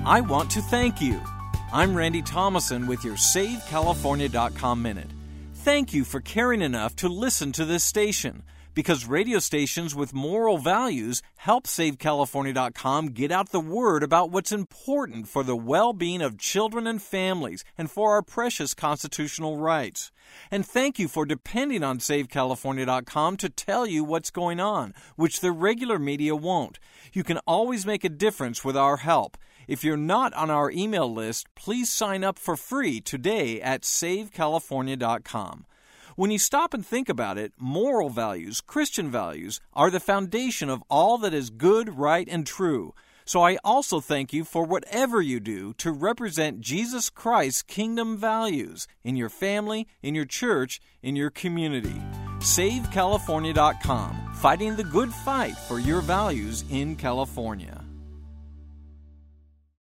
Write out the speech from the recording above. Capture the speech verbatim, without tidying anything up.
I want to thank you. I'm Randy Thomason with your Save California dot com Minute. Thank you for caring enough to listen to this station, because radio stations with moral values help Save California dot com get out the word about what's important for the well-being of children and families and for our precious constitutional rights. And thank you for depending on Save California dot com to tell you what's going on, which the regular media won't. You can always make a difference with our help. If you're not on our email list, please sign up for free today at Save California dot com. When you stop and think about it, moral values, Christian values, are the foundation of all that is good, right, and true. So I also thank you for whatever you do to represent Jesus Christ's kingdom values in your family, in your church, in your community. Save California dot com, fighting the good fight for your values in California.